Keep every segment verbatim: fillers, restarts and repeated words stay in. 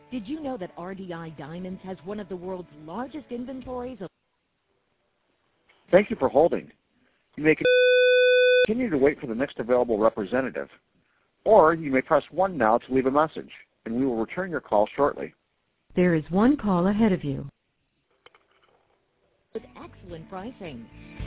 Did you know that R D I Diamonds has one of the world's largest inventories of... Thank you for holding. You may continue to wait for the next available representative, or you may press one now to leave a message, and we will return your call shortly. There is one call ahead of you. With excellent pricing.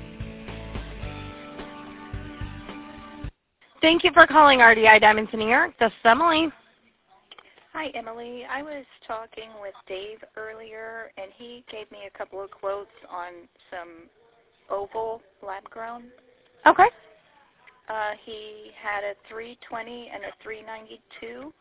Thank you for calling R D I Diamonds in New York. This is Emily. Hi, Emily. I was talking with Dave earlier, and he gave me a couple of quotes on some oval lab-grown. Okay. Uh, he had a three twenty and a three ninety-two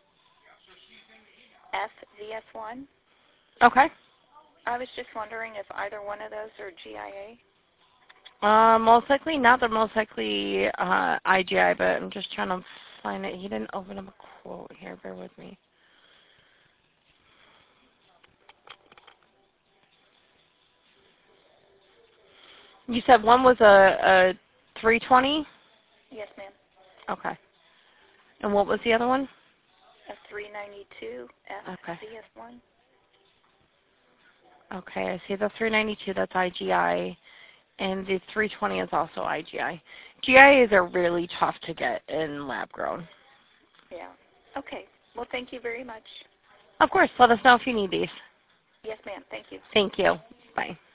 F V S one. Okay. I was just wondering if either one of those are G I A. Uh, most likely not. They're most likely uh, I G I, but I'm just trying to find it. He didn't open up a quote here. Bear with me. You said one was a, a three twenty? Yes, ma'am. Okay. And what was the other one? A three ninety-two F Okay. V S one. Okay, I see the three ninety-two. That's I G I. And the three twenty is also I G I. G I As are really tough to get in lab grown. Yeah. Okay. Well, thank you very much. Of course. Let us know if you need these. Yes, ma'am. Thank you. Thank you. Bye.